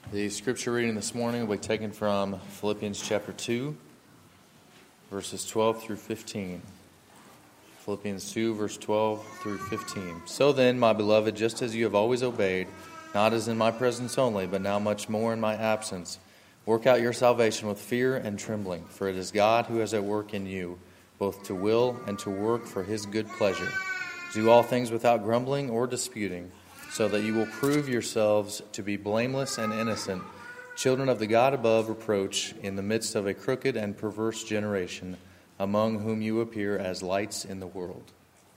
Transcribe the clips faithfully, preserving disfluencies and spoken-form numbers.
The scripture reading this morning will be taken from Philippians chapter two, verses twelve through fifteen. Philippians two, verse twelve through fifteen. So then, my beloved, just as you have always obeyed, not as in my presence only, but now much more in my absence, work out your salvation with fear and trembling, for it is God who is at work in you, both to will and to work for his good pleasure. Do all things without grumbling or disputing, so that you will prove yourselves to be blameless and innocent, children of the God above reproach, in the midst of a crooked and perverse generation, among whom you appear as lights in the world.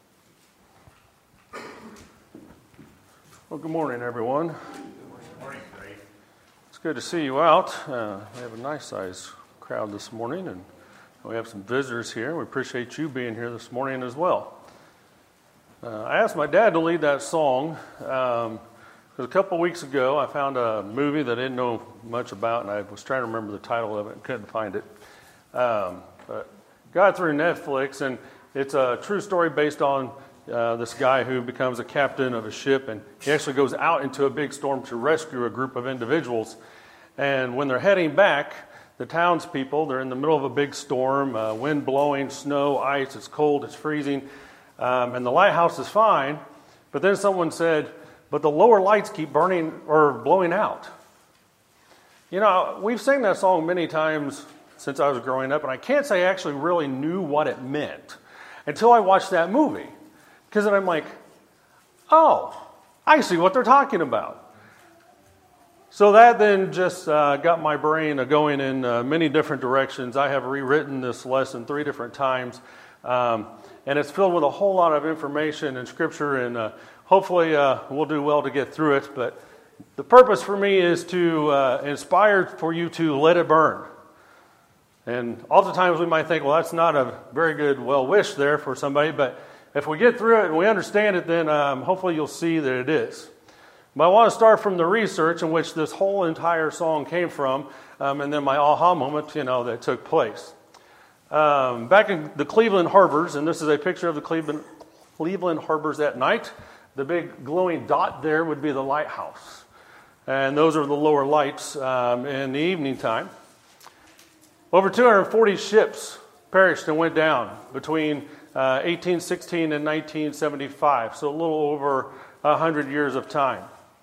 Well, good morning, everyone. Good morning, Craig. It's good to see you out. Uh, we have a nice-sized crowd this morning, and we have some visitors here. We appreciate you being here this morning as well. Uh, I asked my dad to lead that song um, because a couple weeks ago I found a movie that I didn't know much about, and I was trying to remember the title of it and couldn't find it. Um, but got through Netflix, and it's a true story based on uh, this guy who becomes a captain of a ship, and he actually goes out into a big storm to rescue a group of individuals. And when they're heading back, the townspeople, they're in the middle of a big storm, uh, wind blowing, snow, ice, it's cold, it's freezing. Um, and the lighthouse is fine, but then someone said, but the lower lights keep burning or blowing out. You know, we've sang that song many times since I was growing up, and I can't say I actually really knew what it meant until I watched that movie. Because then I'm like, oh, I see what they're talking about. So that then just uh, got my brain going in uh, many different directions. I have rewritten this lesson three different times. Um, And it's filled with a whole lot of information and scripture, and uh, hopefully uh, we'll do well to get through it. But the purpose for me is to uh, inspire for you to let it burn. And oftentimes we might think, well, that's not a very good well wish there for somebody. But if we get through it and we understand it, then um, hopefully you'll see that it is. But I want to start from the research in which this whole entire song came from, um, and then my aha moment, you know, that took place. Um, back in the Cleveland Harbors, and this is a picture of the Cleveland, Cleveland Harbors at night. The big glowing dot there would be the lighthouse. And those are the lower lights um, in the evening time. Over two hundred forty ships perished and went down between uh, eighteen sixteen and nineteen seventy-five, so a little over one hundred years of time.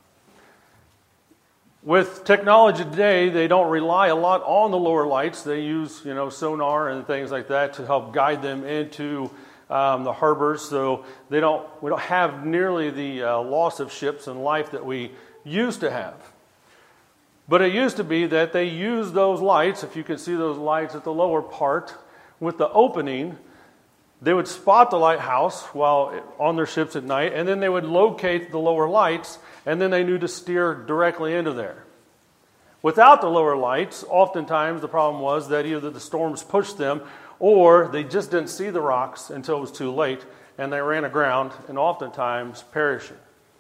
With technology today, they don't rely a lot on the lower lights. They use, you know, sonar and things like that to help guide them into um, the harbors. So they don't, we don't have nearly the uh, loss of ships and life that we used to have. But it used to be that they used those lights, if you can see those lights at the lower part, with the opening. They would spot the lighthouse while on their ships at night, and then they would locate the lower lights, and then they knew to steer directly into there. Without the lower lights, oftentimes the problem was that either the storms pushed them, or they just didn't see the rocks until it was too late, and they ran aground, and oftentimes perishing.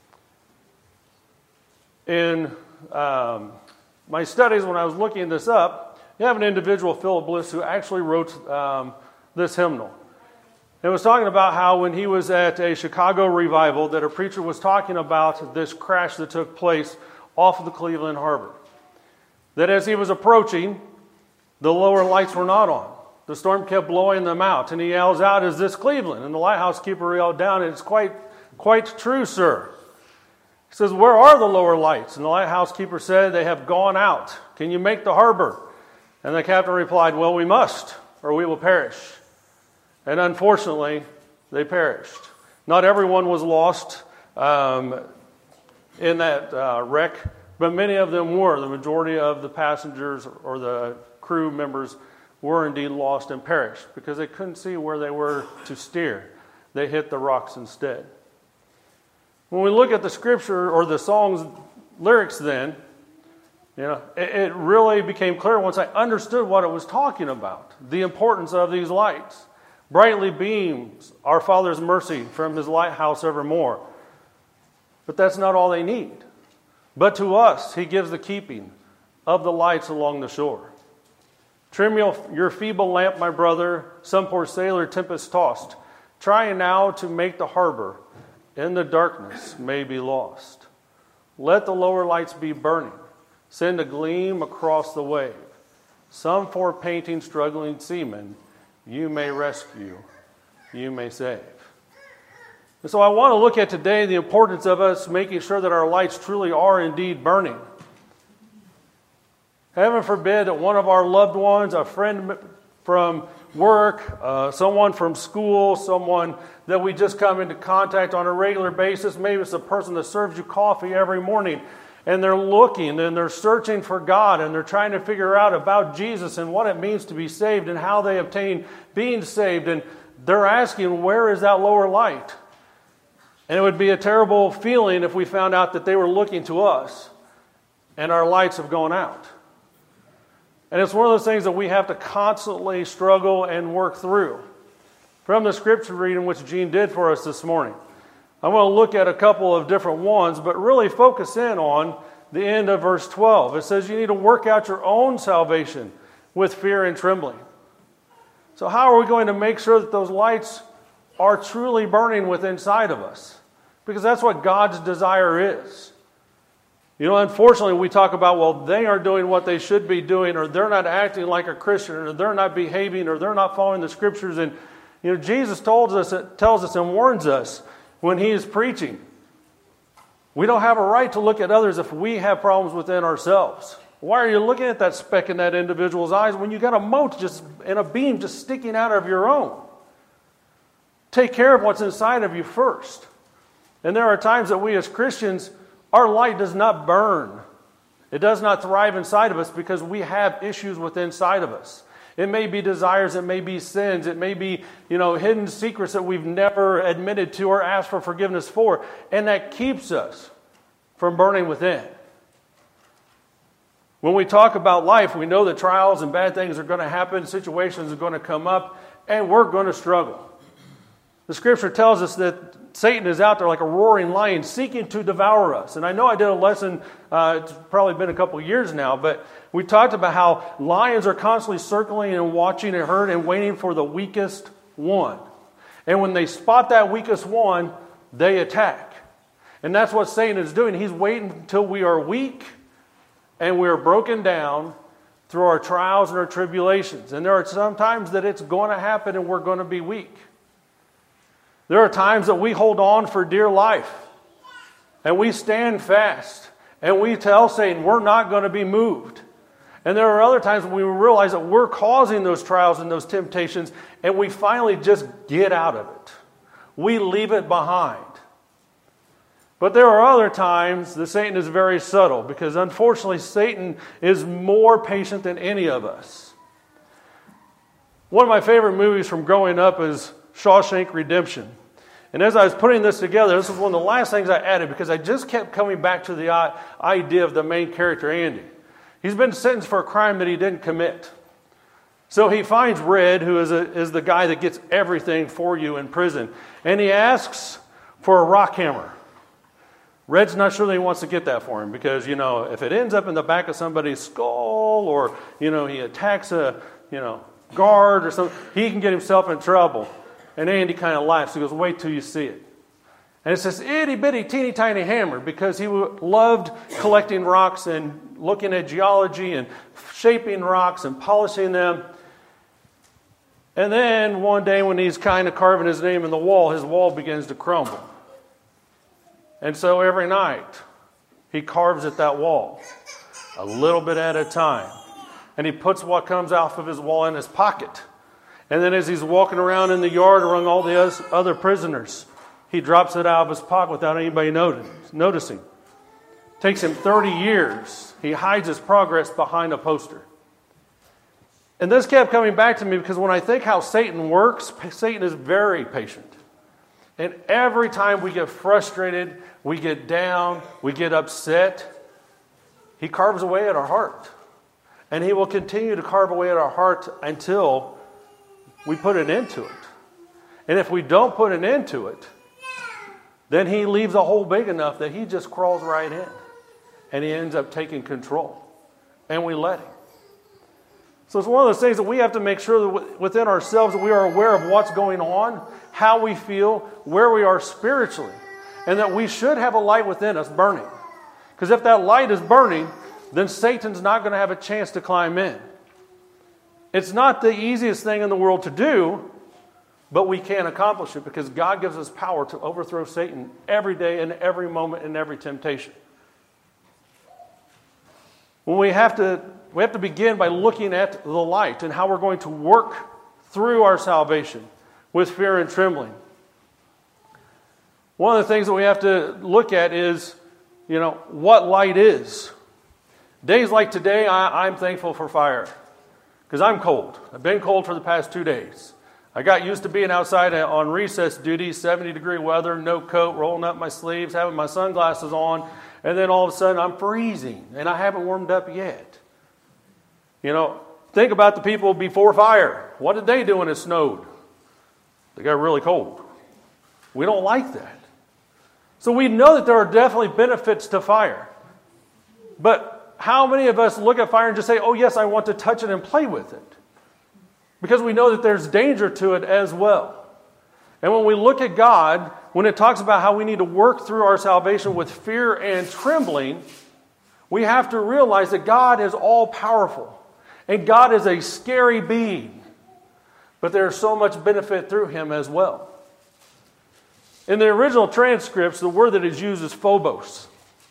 In um, my studies, when I was looking this up, you have an individual, Philip Bliss, who actually wrote um, this hymnal. It was talking about how when he was at a Chicago revival that a preacher was talking about this crash that took place off of the Cleveland Harbor. That as he was approaching, the lower lights were not on. The storm kept blowing them out. And he yells out, "Is this Cleveland?" And the lighthouse keeper yelled down, "It's quite, quite true, sir." He says, "Where are the lower lights?" And the lighthouse keeper said, "They have gone out. Can you make the harbor?" And the captain replied, "Well, we must, or we will perish." And unfortunately, they perished. Not everyone was lost um, in that uh, wreck, but many of them were. The majority of the passengers or the crew members were indeed lost and perished because they couldn't see where they were to steer. They hit the rocks instead. When we look at the scripture or the song's lyrics then, you know, it, it really became clear once I understood what it was talking about, the importance of these lights. Brightly beams our Father's mercy from his lighthouse evermore. But that's not all they need. But to us, he gives the keeping of the lights along the shore. Trim your, your feeble lamp, my brother, some poor sailor tempest tossed, trying now to make the harbor in the darkness may be lost. Let the lower lights be burning, send a gleam across the wave. Some for painting struggling seamen, you may rescue, you may save. And so I want to look at today the importance of us making sure that our lights truly are indeed burning. Heaven forbid that one of our loved ones, a friend from work, uh, someone from school, someone that we just come into contact on a regular basis, maybe it's a person that serves you coffee every morning, and they're looking and they're searching for God and they're trying to figure out about Jesus and what it means to be saved and how they obtain being saved, and they're asking, where is that lower light? And it would be a terrible feeling if we found out that they were looking to us and our lights have gone out. And it's one of those things that we have to constantly struggle and work through. From the scripture reading which Gene did for us this morning, I want to look at a couple of different ones, but really focus in on the end of verse twelve. It says you need to work out your own salvation with fear and trembling. So how are we going to make sure that those lights are truly burning within inside of us? Because that's what God's desire is. You know, unfortunately, we talk about, well, they aren't doing what they should be doing, or they're not acting like a Christian, or they're not behaving, or they're not following the scriptures. And, you know, Jesus told us, tells us and warns us when he is preaching. We don't have a right to look at others if we have problems within ourselves. Why are you looking at that speck in that individual's eyes when you got a mote just and a beam just sticking out of your own? Take care of what's inside of you first. And there are times that we as Christians, our light does not burn. It does not thrive inside of us because we have issues within inside of us. It may be desires, it may be sins, it may be, you know, hidden secrets that we've never admitted to or asked for forgiveness for, and that keeps us from burning within. When we talk about life, we know that trials and bad things are going to happen, situations are going to come up, and we're going to struggle. The scripture tells us that Satan is out there like a roaring lion seeking to devour us. And I know I did a lesson, uh, it's probably been a couple of years now, but we talked about how lions are constantly circling and watching a herd and waiting for the weakest one. And when they spot that weakest one, they attack. And that's what Satan is doing. He's waiting until we are weak and we are broken down through our trials and our tribulations. And there are some times that it's going to happen and we're going to be weak. There are times that we hold on for dear life and we stand fast and we tell Satan we're not going to be moved. And there are other times when we realize that we're causing those trials and those temptations and we finally just get out of it. We leave it behind. But there are other times that Satan is very subtle because unfortunately Satan is more patient than any of us. One of my favorite movies from growing up is Shawshank Redemption. And as I was putting this together, this was one of the last things I added because I just kept coming back to the idea of the main character, Andy. He's been sentenced for a crime that he didn't commit. So he finds Red, who is, a, is the guy that gets everything for you in prison, and he asks for a rock hammer. Red's not sure that he wants to get that for him because, you know, if it ends up in the back of somebody's skull or, you know, he attacks a, you know, guard or something, he can get himself in trouble. And Andy kind of laughs. He goes, wait till you see it. And it's this itty bitty teeny tiny hammer because he loved collecting rocks and looking at geology and shaping rocks and polishing them. And then one day when he's kind of carving his name in the wall, his wall begins to crumble. And so every night he carves at that wall a little bit at a time. And he puts what comes off of his wall in his pocket. And then as he's walking around in the yard among all the other prisoners, he drops it out of his pocket without anybody noticing. It takes him thirty years. He hides his progress behind a poster. And this kept coming back to me because when I think how Satan works, Satan is very patient. And every time we get frustrated, we get down, we get upset, he carves away at our heart. And he will continue to carve away at our heart until we put an end to it. And if we don't put an end to it, then he leaves a hole big enough that he just crawls right in. And he ends up taking control. And we let him. So it's one of those things that we have to make sure that within ourselves that we are aware of what's going on, how we feel, where we are spiritually. And that we should have a light within us burning. Because if that light is burning, then Satan's not going to have a chance to climb in. It's not the easiest thing in the world to do, but we can accomplish it because God gives us power to overthrow Satan every day and every moment and every temptation. When we have to, we have to begin by looking at the light and how we're going to work through our salvation with fear and trembling. One of the things that we have to look at is, you know, what light is. Days like today, I, I'm thankful for fire because I'm cold. I've been cold for the past two days. I got used to being outside on recess duty, seventy degree weather, no coat, rolling up my sleeves, having my sunglasses on, and then all of a sudden I'm freezing, and I haven't warmed up yet. You know, think about the people before fire. What did they do when it snowed? They got really cold. We don't like that. So we know that there are definitely benefits to fire. But how many of us look at fire and just say, oh yes, I want to touch it and play with it? Because we know that there's danger to it as well. And when we look at God, when it talks about how we need to work through our salvation with fear and trembling, we have to realize that God is all-powerful. And God is a scary being. But there's so much benefit through Him as well. In the original transcripts, the word that is used is phobos.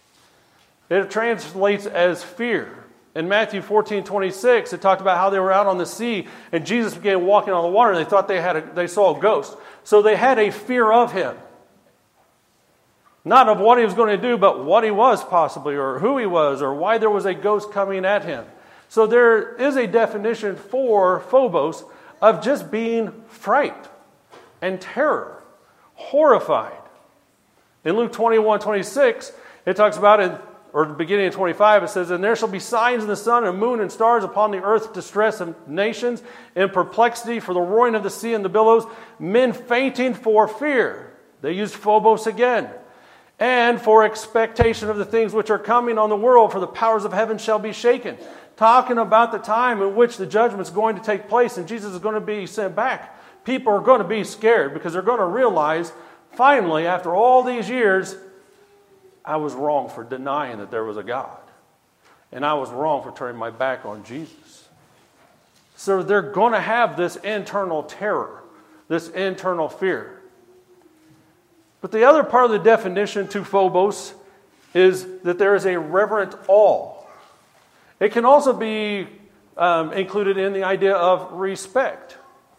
It translates as fear. In Matthew fourteen twenty-six, it talked about how they were out on the sea and Jesus began walking on the water and they thought they had a, they saw a ghost. So they had a fear of Him. Not of what He was going to do, but what He was possibly, or who He was, or why there was a ghost coming at Him. So there is a definition for phobos of just being fright and terror, horrified. In Luke twenty-one twenty-six, it talks about it, or the beginning of twenty-five, it says, and there shall be signs in the sun and moon and stars upon the earth, distress of nations, in perplexity for the roaring of the sea and the billows, men fainting for fear. They used phobos again. And for expectation of the things which are coming on the world, for the powers of heaven shall be shaken. Talking about the time in which the judgment is going to take place and Jesus is going to be sent back. People are going to be scared because they're going to realize, finally, after all these years, I was wrong for denying that there was a God. And I was wrong for turning my back on Jesus. So they're going to have this internal terror, this internal fear. But the other part of the definition to phobos is that there is a reverent awe. It can also be um, included in the idea of respect.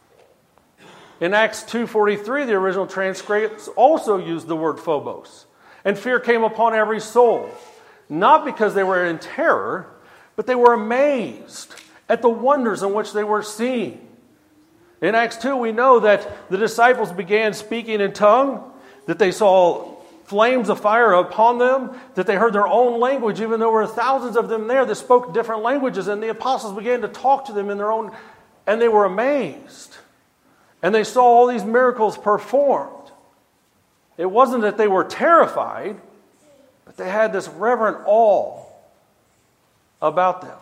In Acts two forty-three, the original transcripts also used the word phobos. And fear came upon every soul, not because they were in terror, but they were amazed at the wonders in which they were seeing. In Acts two, we know that the disciples began speaking in tongue, that they saw flames of fire upon them, that they heard their own language, even though there were thousands of them there that spoke different languages, and the apostles began to talk to them in their own, and they were amazed. And they saw all these miracles performed. It wasn't that they were terrified, but they had this reverent awe about them.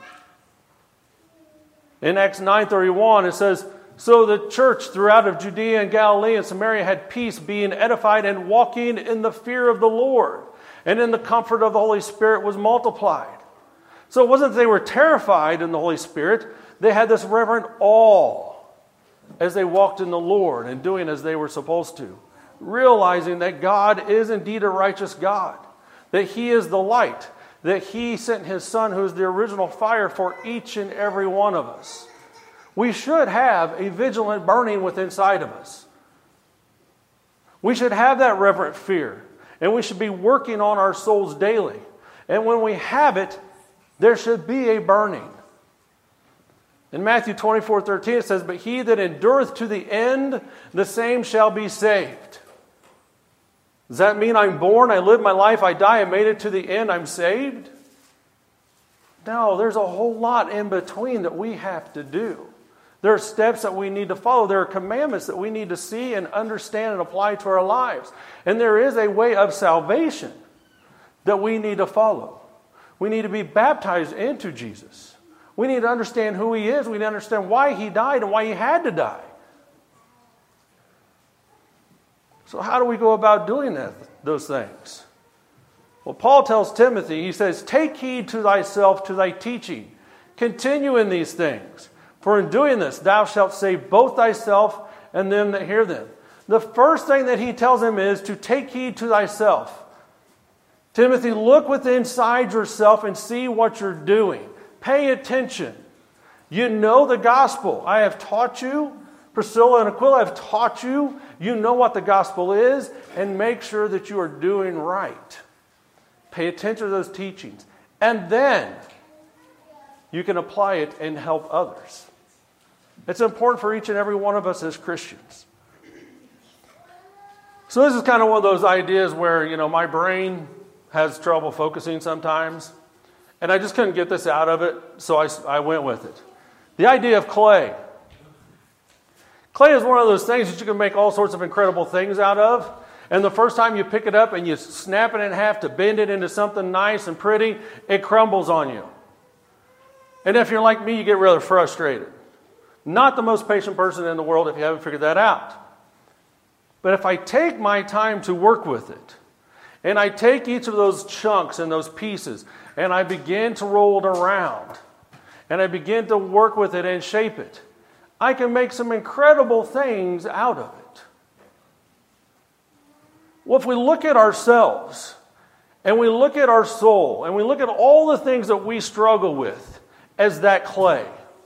In Acts nine thirty-one, it says, so the church throughout of Judea and Galilee and Samaria had peace, being edified and walking in the fear of the Lord. And in the comfort of the Holy Spirit was multiplied. So it wasn't that they were terrified in the Holy Spirit. They had this reverent awe as they walked in the Lord and doing as they were supposed to. Realizing that God is indeed a righteous God. That He is the light. That He sent His Son, who is the original fire, for each and every one of us. We should have a vigilant burning within inside of us. We should have that reverent fear. And we should be working on our souls daily. And when we have it, there should be a burning. In Matthew twenty-four thirteen it says, but he that endureth to the end, the same shall be saved. Does that mean I'm born, I live my life, I die, I made it to the end, I'm saved? No, there's a whole lot in between that we have to do. There are steps that we need to follow. There are commandments that we need to see and understand and apply to our lives. And there is a way of salvation that we need to follow. We need to be baptized into Jesus. We need to understand who He is. We need to understand why He died and why He had to die. So how do we go about doing that, those things? Well, Paul tells Timothy, he says, take heed to thyself, to thy teaching. Continue in these things. For in doing this, thou shalt save both thyself and them that hear them. The first thing that he tells him is to take heed to thyself. Timothy, look within inside yourself and see what you're doing. Pay attention. You know the gospel. I have taught you. Priscilla and Aquila have taught you. You know what the gospel is, and make sure that you are doing right. Pay attention to those teachings. And then you can apply it and help others. It's important for each and every one of us as Christians. So this is kind of one of those ideas where, you know, my brain has trouble focusing sometimes. And I just couldn't get this out of it, so I, I went with it. The idea of clay. Clay is one of those things that you can make all sorts of incredible things out of. And the first time you pick it up and you snap it in half to bend it into something nice and pretty, it crumbles on you. And if you're like me, you get rather frustrated. Not the most patient person in the world if you haven't figured that out. But if I take my time to work with it, and I take each of those chunks and those pieces, and I begin to roll it around, and I begin to work with it and shape it, I can make some incredible things out of it. Well, if we look at ourselves, and we look at our soul, and we look at all the things that we struggle with as that clay,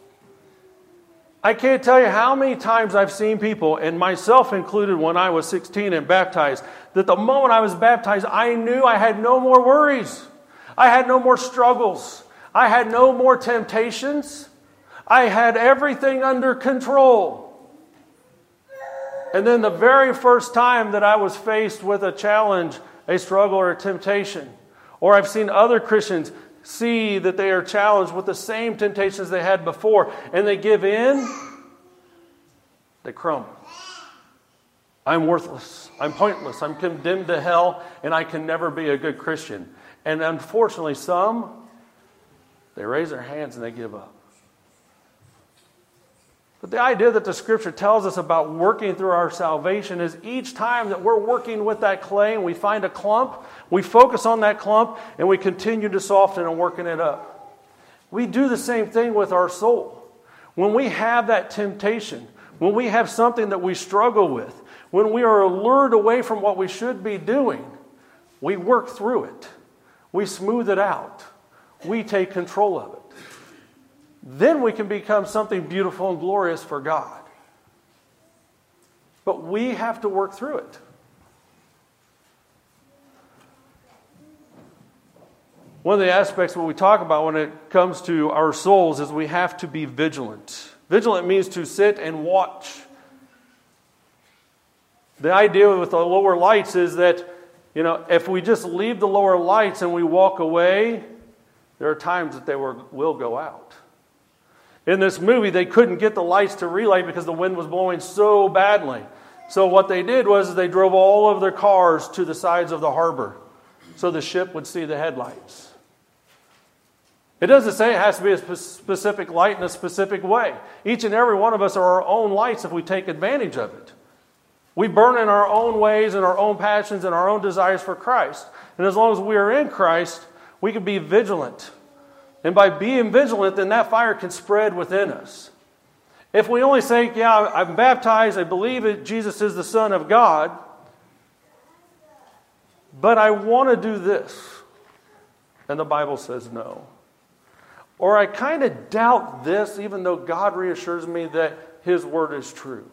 I can't tell you how many times I've seen people, and myself included when I was sixteen and baptized, that the moment I was baptized, I knew I had no more worries. I had no more struggles. I had no more temptations. I had everything under control. And then the very first time that I was faced with a challenge, a struggle, or a temptation, or I've seen other Christians see that they are challenged with the same temptations they had before, and they give in, they crumble. I'm worthless. I'm pointless. I'm condemned to hell, and I can never be a good Christian. And unfortunately, some, they raise their hands and they give up. But the idea that the Scripture tells us about working through our salvation is each time that we're working with that clay and we find a clump, we focus on that clump and we continue to soften and working it up. We do the same thing with our soul. When we have that temptation, when we have something that we struggle with, when we are lured away from what we should be doing, we work through it. We smooth it out. We take control of it. Then we can become something beautiful and glorious for God. But we have to work through it. One of the aspects what we talk about when it comes to our souls is we have to be vigilant. Vigilant means to sit and watch. The idea with the lower lights is that, you know, if we just leave the lower lights and we walk away, there are times that they will, will go out. In this movie, they couldn't get the lights to relight because the wind was blowing so badly. So what they did was they drove all of their cars to the sides of the harbor so the ship would see the headlights. It doesn't say it has to be a specific light in a specific way. Each and every one of us are our own lights if we take advantage of it. We burn in our own ways and our own passions and our own desires for Christ. And as long as we are in Christ, we can be vigilant. And by being vigilant, then that fire can spread within us. If we only say, yeah, I'm baptized, I believe that Jesus is the Son of God, but I want to do this, and the Bible says no. Or I kind of doubt this, even though God reassures me that His Word is true,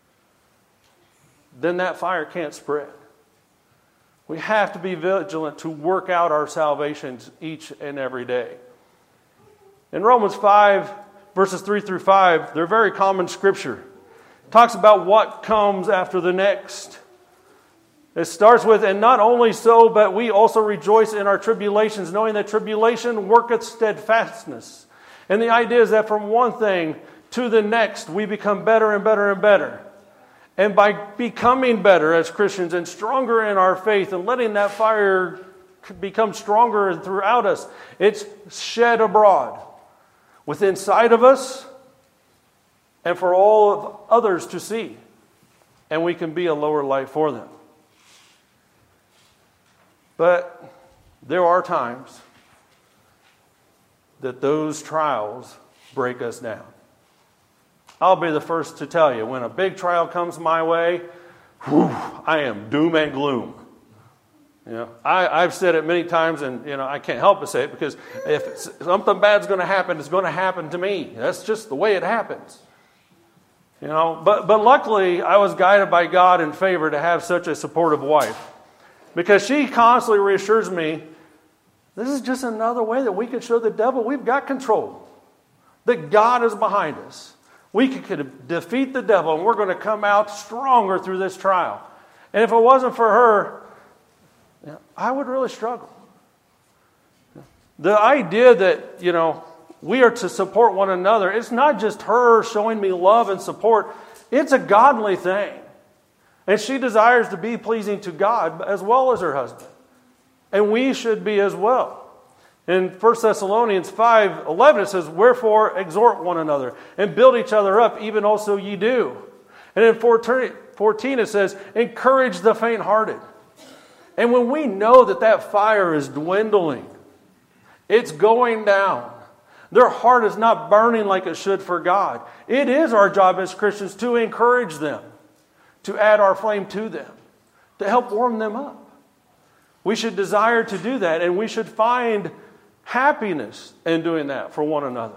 then that fire can't spread. We have to be vigilant to work out our salvations each and every day. In Romans five, verses three through five, they're very common scripture. It talks about what comes after the next. It starts with, and not only so, but we also rejoice in our tribulations, knowing that tribulation worketh steadfastness. And the idea is that from one thing to the next, we become better and better and better. And by becoming better as Christians and stronger in our faith and letting that fire become stronger throughout us, it's shed abroad within inside of us and for all of others to see. And we can be a lower light for them. But there are times that those trials break us down. I'll be the first to tell you, when a big trial comes my way, whew, I am doom and gloom. You know, I, I've said it many times, and you know I can't help but say it, because if it's, something bad's going to happen, it's going to happen to me. That's just the way it happens. You know, but but luckily I was guided by God in favor to have such a supportive wife, because she constantly reassures me, this is just another way that we could show the devil we've got control, that God is behind us. We could defeat the devil, and we're going to come out stronger through this trial. And if it wasn't for her, you know, I would really struggle. The idea that, you know, we are to support one another, it's not just her showing me love and support. It's a godly thing. And she desires to be pleasing to God as well as her husband. And we should be as well. In First Thessalonians five eleven, it says, wherefore exhort one another and build each other up, even also ye do. And in fourteen it says, encourage the faint-hearted. And when we know that that fire is dwindling, it's going down, their heart is not burning like it should for God, it is our job as Christians to encourage them, to add our flame to them, to help warm them up. We should desire to do that, and we should find happiness in doing that for one another.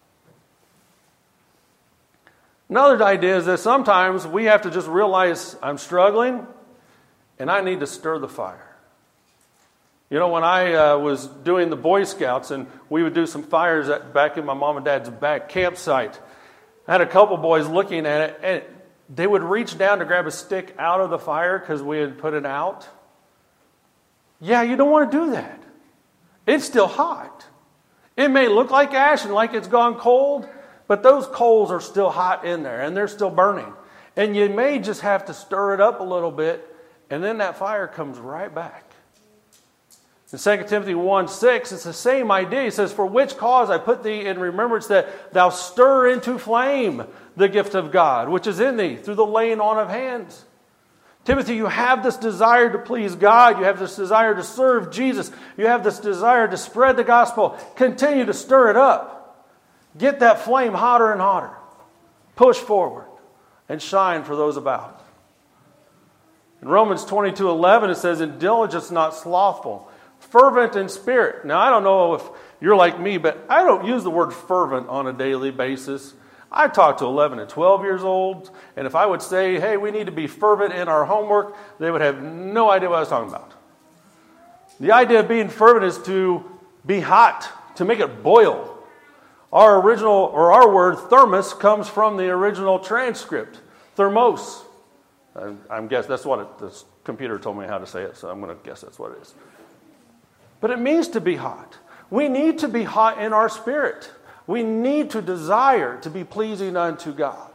Another idea is that sometimes we have to just realize I'm struggling and I need to stir the fire. You know, when I uh, was doing the Boy Scouts and we would do some fires at, back in my mom and dad's back campsite, I had a couple boys looking at it, and they would reach down to grab a stick out of the fire because we had put it out. Yeah, you don't want to do that. It's still hot. It may look like ash and like it's gone cold, but those coals are still hot in there and they're still burning. And you may just have to stir it up a little bit, and then that fire comes right back. In Second Timothy one six, it's the same idea. He says, for which cause I put thee in remembrance, that thou stir into flame the gift of God, which is in thee, through the laying on of hands. Timothy, you have this desire to please God. You have this desire to serve Jesus. You have this desire to spread the gospel. Continue to stir it up. Get that flame hotter and hotter. Push forward and shine for those about. In Romans twenty-two eleven, it says, in diligence not slothful, fervent in spirit. Now, I don't know if you're like me, but I don't use the word fervent on a daily basis. I talk to eleven and twelve years old, and if I would say, hey, we need to be fervent in our homework, they would have no idea what I was talking about. The idea of being fervent is to be hot, to make it boil. Our original, or our word thermos, comes from the original transcript, thermos. I'm, I'm guess that's what it, the computer told me how to say it, so I'm going to guess that's what it is. But it means to be hot. We need to be hot in our spirit. We need to desire to be pleasing unto God.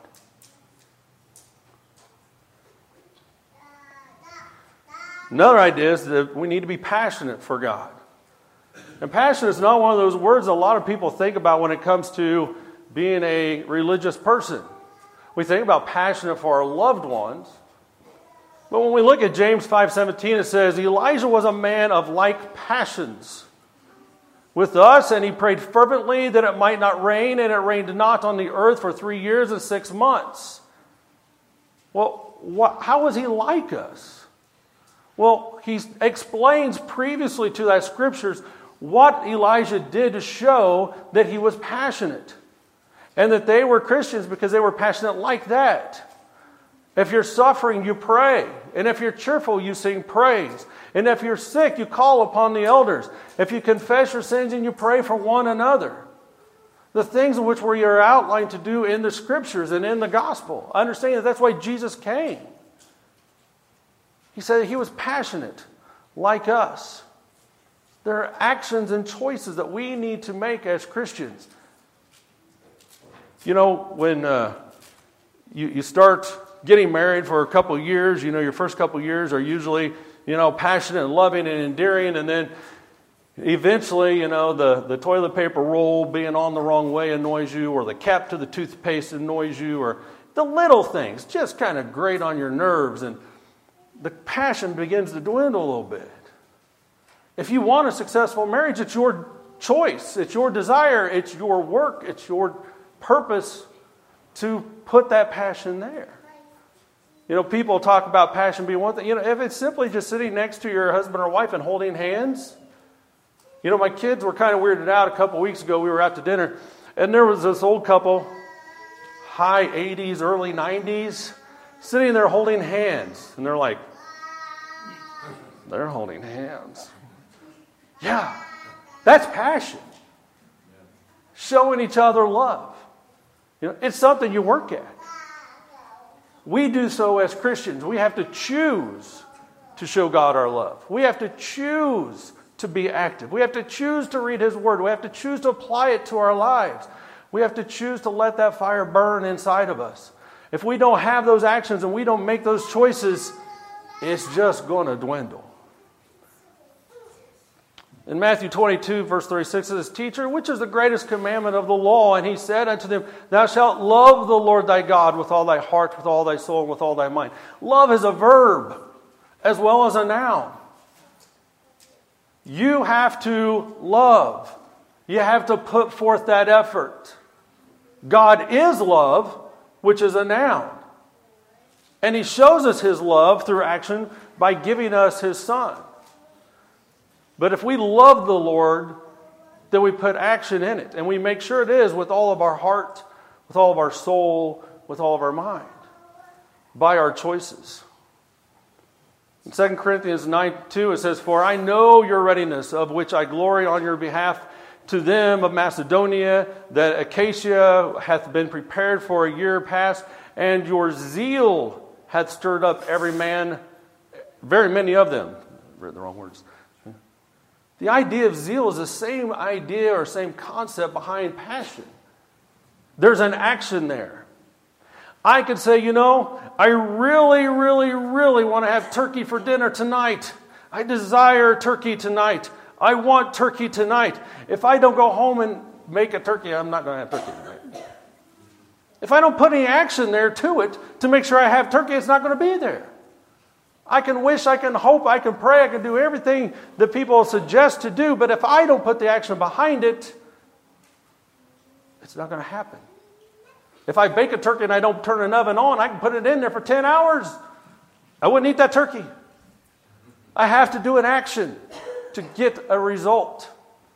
Another idea is that we need to be passionate for God. And passion is not one of those words a lot of people think about when it comes to being a religious person. We think about passionate for our loved ones. But when we look at James five seventeen, it says, Elijah was a man of like passions with us, and he prayed fervently that it might not rain, and it rained not on the earth for three years and six months. Well, what, how was he like us? Well, he explains previously to that scriptures what Elijah did to show that he was passionate, and that they were Christians because they were passionate like that. If you're suffering, you pray. And if you're cheerful, you sing praise. And if you're sick, you call upon the elders. If you confess your sins, and you pray for one another. The things in which we are outlined to do in the scriptures and in the gospel. Understand that that's why Jesus came. He said he was passionate like us. There are actions and choices that we need to make as Christians. You know, when uh, you, you start getting married for a couple of years, you know, your first couple of years are usually, you know, passionate and loving and endearing, and then eventually, you know, the, the toilet paper roll being on the wrong way annoys you, or the cap to the toothpaste annoys you, or the little things just kind of grate on your nerves, and the passion begins to dwindle a little bit. If you want a successful marriage, it's your choice, it's your desire, it's your work, it's your purpose to put that passion there. You know, people talk about passion being one thing. You know, if it's simply just sitting next to your husband or wife and holding hands. You know, my kids were kind of weirded out a couple weeks ago. We were out to dinner, and there was this old couple, high eighties, early nineties, sitting there holding hands. And they're like, they're holding hands. Yeah, that's passion. Showing each other love. You know, it's something you work at. We do so as Christians. We have to choose to show God our love. We have to choose to be active. We have to choose to read His Word. We have to choose to apply it to our lives. We have to choose to let that fire burn inside of us. If we don't have those actions and we don't make those choices, it's just going to dwindle. In Matthew twenty-two, verse thirty-six, it says, Teacher, which is the greatest commandment of the law? And He said unto them, Thou shalt love the Lord thy God with all thy heart, with all thy soul, and with all thy mind. Love is a verb as well as a noun. You have to love. You have to put forth that effort. God is love, which is a noun. And He shows us His love through action by giving us His Son. But if we love the Lord, then we put action in it. And we make sure it is with all of our heart, with all of our soul, with all of our mind. By our choices. In Second Corinthians nine two, it says, For I know your readiness, of which I glory on your behalf to them of Macedonia, that Achaia hath been prepared for a year past, and your zeal hath stirred up every man, very many of them. I read the wrong words. The idea of zeal is the same idea or same concept behind passion. There's an action there. I could say, you know, I really, really, really want to have turkey for dinner tonight. I desire turkey tonight. I want turkey tonight. If I don't go home and make a turkey, I'm not going to have turkey tonight. If I don't put any action there to it to make sure I have turkey, it's not going to be there. I can wish, I can hope, I can pray, I can do everything that people suggest to do, but if I don't put the action behind it, it's not going to happen. If I bake a turkey and I don't turn an oven on, I can put it in there for ten hours. I wouldn't eat that turkey. I have to do an action to get a result.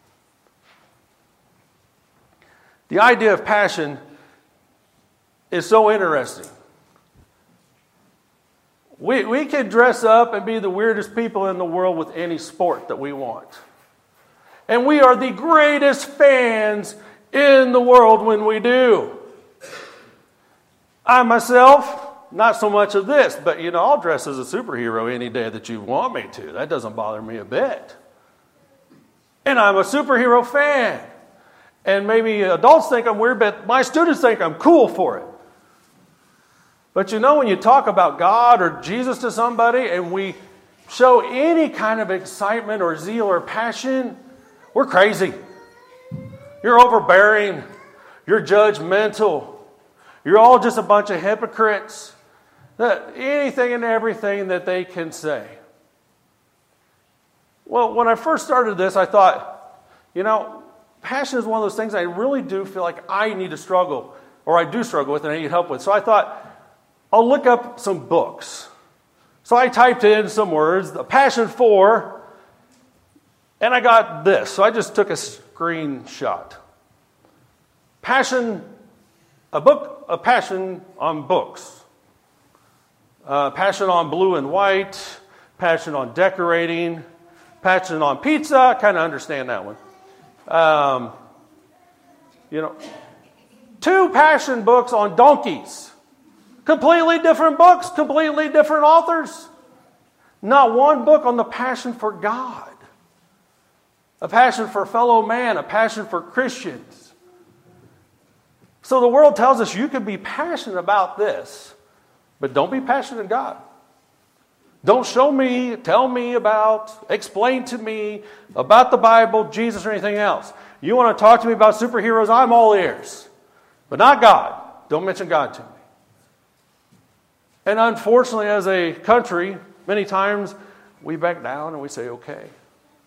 The idea of passion is so interesting. We, we can dress up and be the weirdest people in the world with any sport that we want. And we are the greatest fans in the world when we do. I myself, not so much of this, but you know, I'll dress as a superhero any day that you want me to. That doesn't bother me a bit. And I'm a superhero fan. And maybe adults think I'm weird, but my students think I'm cool for it. But you know, when you talk about God or Jesus to somebody and we show any kind of excitement or zeal or passion, we're crazy. You're overbearing. You're judgmental. You're all just a bunch of hypocrites. Anything and everything that they can say. Well, when I first started this, I thought, you know, passion is one of those things I really do feel like I need to struggle, or I do struggle with and I need help with. So I thought, I'll look up some books. So I typed in some words, the passion for, and I got this. So I just took a screenshot. Passion, a book, a passion on books. Uh, passion on blue and white. Passion on decorating. Passion on pizza. I kind of understand that one. Um, you know, two passion books on donkeys. Completely different books, completely different authors. Not one book on the passion for God. A passion for fellow man, a passion for Christians. So the world tells us you can be passionate about this, but don't be passionate in God. Don't show me, tell me about, explain to me about the Bible, Jesus, or anything else. You want to talk to me about superheroes, I'm all ears. But not God. Don't mention God to me. And unfortunately, as a country, many times we back down and we say, okay.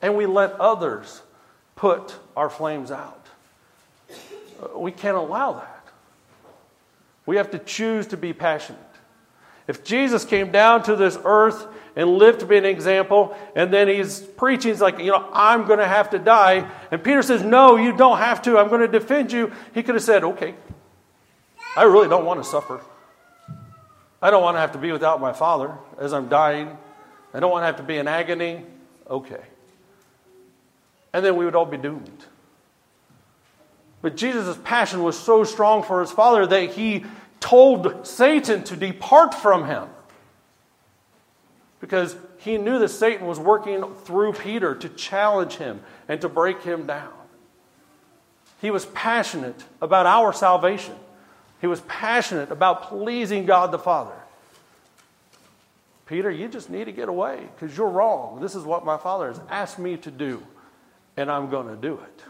and we let others put our flames out. We can't allow that. We have to choose to be passionate. If Jesus came down to this earth and lived to be an example, and then he's preaching, he's like, you know, I'm going to have to die. And Peter says, no, you don't have to. I'm going to defend you. He could have said, okay, I really don't want to suffer. I don't want to have to be without my Father as I'm dying. I don't want to have to be in agony. Okay. And then we would all be doomed. But Jesus' passion was so strong for his Father that he told Satan to depart from him. Because he knew that Satan was working through Peter to challenge him and to break him down. He was passionate about our salvation. He was passionate about pleasing God the Father. Peter, you just need to get away because you're wrong. This is what my Father has asked me to do, and I'm going to do it.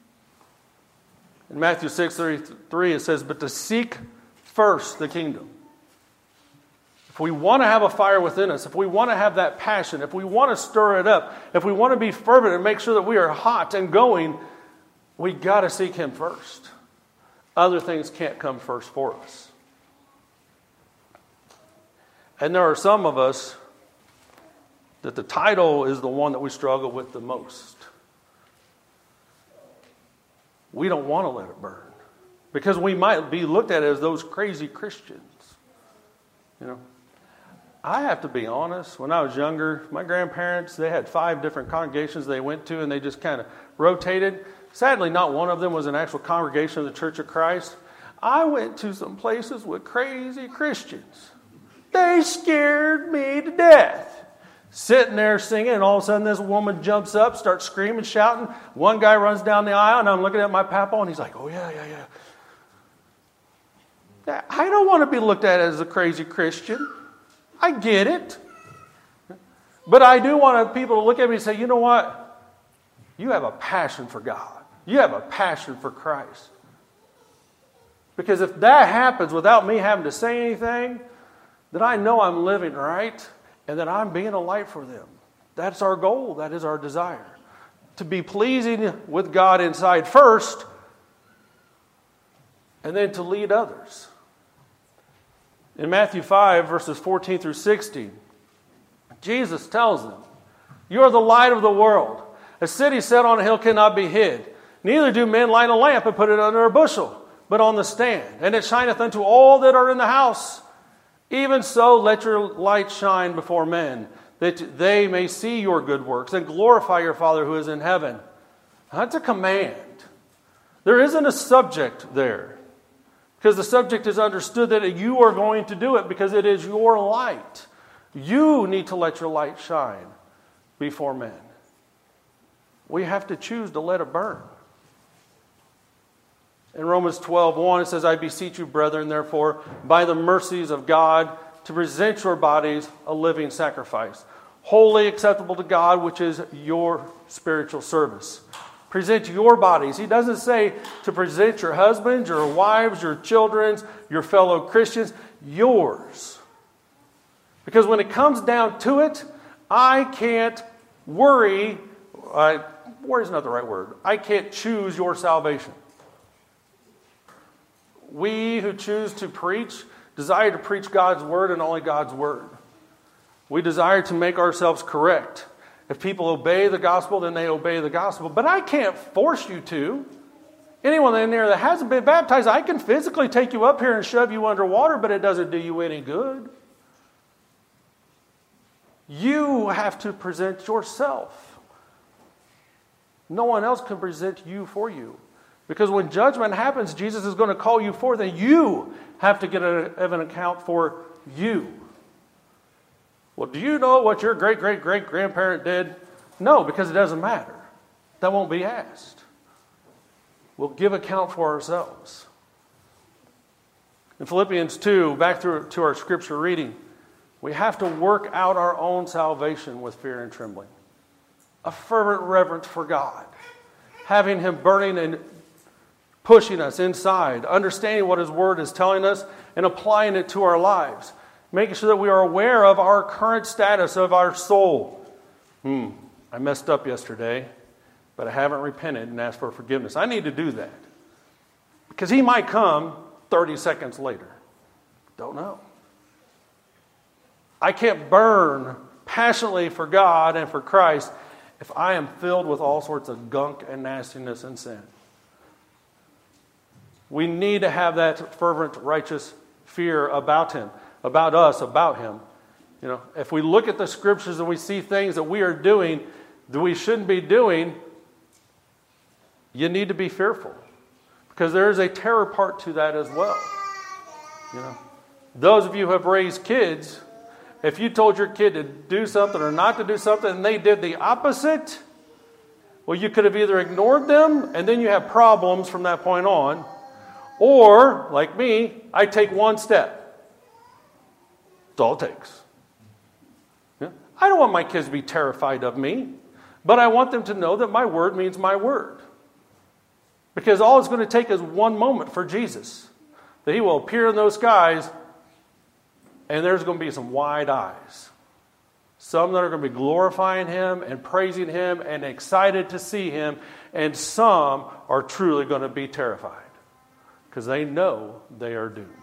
In Matthew six thirty-three, it says, but to seek first the kingdom. If we want to have a fire within us, if we want to have that passion, if we want to stir it up, if we want to be fervent and make sure that we are hot and going, we got to seek him first. Other things can't come first for us. And there are some of us that the title is the one that we struggle with the most. We don't want to let it burn because we might be looked at as those crazy Christians. You know, I have to be honest. When I was younger, my grandparents, they had five different congregations they went to, and they just kind of rotated. Sadly, not one of them was an actual congregation of the Church of Christ. I went to some places with crazy Christians. They scared me to death. Sitting there singing, and all of a sudden this woman jumps up, starts screaming, shouting. One guy runs down the aisle, and I'm looking at my papa, and he's like, oh, yeah, yeah, yeah. I don't want to be looked at as a crazy Christian. I get it. But I do want people to look at me and say, you know what? You have a passion for God. You have a passion for Christ. Because if that happens without me having to say anything, then I know I'm living right and that I'm being a light for them. That's our goal. That is our desire. To be pleasing with God inside first, and then to lead others. In Matthew five, verses fourteen through sixteen, Jesus tells them, you are the light of the world. A city set on a hill cannot be hid. Neither do men light a lamp and put it under a bushel, but on the stand. And it shineth unto all that are in the house. Even so, let your light shine before men, that they may see your good works and glorify your Father who is in heaven. That's a command. There isn't a subject there. Because the subject is understood that you are going to do it because it is your light. You need to let your light shine before men. We have to choose to let it burn. In Romans twelve one, it says, I beseech you, brethren, therefore, by the mercies of God, to present your bodies a living sacrifice, wholly acceptable to God, which is your spiritual service. Present your bodies. He doesn't say to present your husbands, your wives, your children, your fellow Christians, yours. Because when it comes down to it, I can't worry. I, worry is not the right word. I can't choose your salvation. We who choose to preach desire to preach God's word and only God's word. We desire to make ourselves correct. If people obey the gospel, then they obey the gospel. But I can't force you to. Anyone in there that hasn't been baptized, I can physically take you up here and shove you underwater, but it doesn't do you any good. You have to present yourself. No one else can present you for you. Because when judgment happens, Jesus is going to call you forth, and you have to give an account for you. Well, do you know what your great-great-great-grandparent did? No, because it doesn't matter. That won't be asked. We'll give account for ourselves. In Philippians two, back through to our scripture reading, we have to work out our own salvation with fear and trembling. A fervent reverence for God. Having Him burning and pushing us inside, understanding what His Word is telling us, and applying it to our lives. Making sure that we are aware of our current status of our soul. Hmm. I messed up yesterday, but I haven't repented and asked for forgiveness. I need to do that. Because he might come thirty seconds later. Don't know. I can't burn passionately for God and for Christ if I am filled with all sorts of gunk and nastiness and sin. We need to have that fervent, righteous fear about him, about us, about him. You know, if we look at the scriptures and we see things that we are doing that we shouldn't be doing, you need to be fearful. Because there is a terror part to that as well. You know, those of you who have raised kids, if you told your kid to do something or not to do something and they did the opposite, well, you could have either ignored them and then you have problems from that point on, or, like me, I take one step. That's all it takes. Yeah? I don't want my kids to be terrified of me, but I want them to know that my word means my word. Because all it's going to take is one moment for Jesus. That he will appear in those skies, and there's going to be some wide eyes. Some that are going to be glorifying him and praising him and excited to see him, and some are truly going to be terrified because they know they are doomed.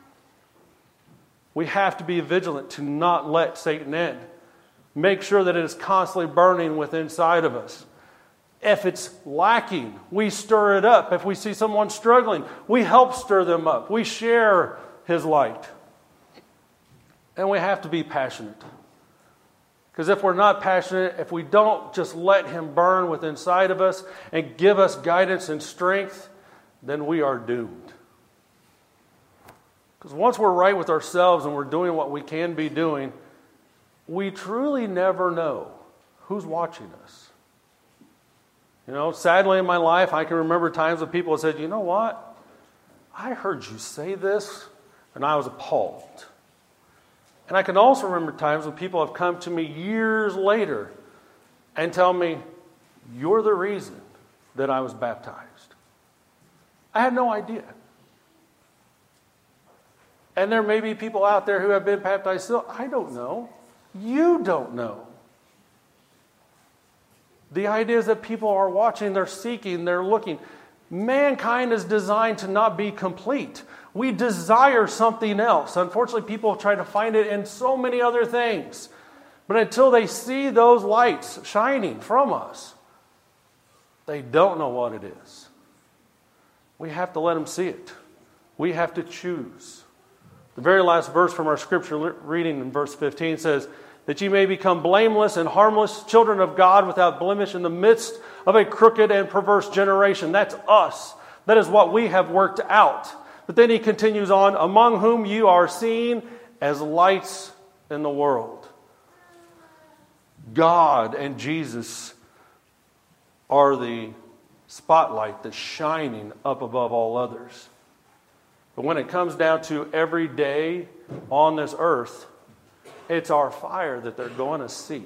We have to be vigilant to not let Satan in. Make sure that it is constantly burning within inside of us. If it's lacking, we stir it up. If we see someone struggling, we help stir them up. We share his light. And we have to be passionate. Because if we're not passionate, if we don't just let him burn within inside of us and give us guidance and strength, then we are doomed. Because once we're right with ourselves and we're doing what we can be doing, we truly never know who's watching us. You know, sadly in my life, I can remember times when people have said, you know what? I heard you say this, and I was appalled. And I can also remember times when people have come to me years later and tell me, you're the reason that I was baptized. I had no idea. And there may be people out there who have been baptized still. I don't know. You don't know. The idea is that people are watching, they're seeking, they're looking. Mankind is designed to not be complete. We desire something else. Unfortunately, people try to find it in so many other things. But until they see those lights shining from us, they don't know what it is. We have to let them see it. We have to choose. The very last verse from our scripture reading in verse fifteen says, that you may become blameless and harmless, children of God without blemish in the midst of a crooked and perverse generation. That's us. That is what we have worked out. But then he continues on, among whom you are seen as lights in the world. God and Jesus are the spotlight that's shining up above all others. But when it comes down to every day on this earth, it's our fire that they're going to see.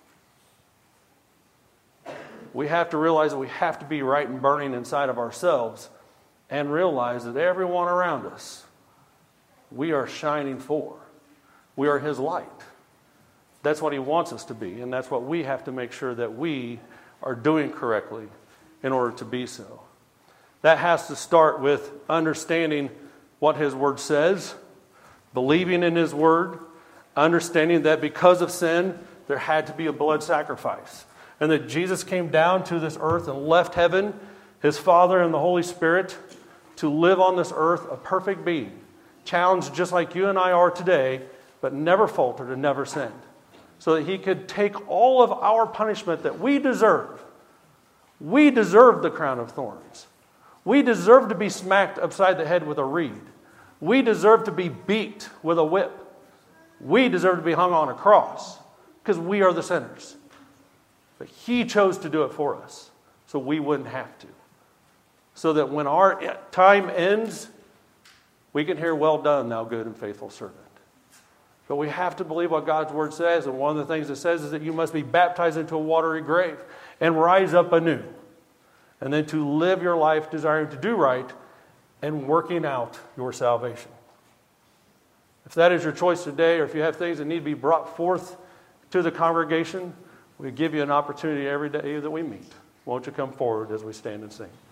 We have to realize that we have to be right and burning inside of ourselves and realize that everyone around us, we are shining for. We are his light. That's what he wants us to be, and that's what we have to make sure that we are doing correctly in order to be so. That has to start with understanding what his word says, believing in his word, understanding that because of sin, there had to be a blood sacrifice. And that Jesus came down to this earth and left heaven, his Father and the Holy Spirit, to live on this earth a perfect being. Challenged just like you and I are today, but never faltered and never sinned. So that he could take all of our punishment that we deserve. We deserve the crown of thorns. We deserve to be smacked upside the head with a reed. We deserve to be beat with a whip. We deserve to be hung on a cross because we are the sinners. But he chose to do it for us so we wouldn't have to. So that when our time ends, we can hear, well done, thou good and faithful servant. But we have to believe what God's word says. And one of the things it says is that you must be baptized into a watery grave and rise up anew. And then to live your life desiring to do right and working out your salvation. If that is your choice today, or if you have things that need to be brought forth to the congregation, We give you an opportunity every day that we meet. Won't you come forward as we stand and sing?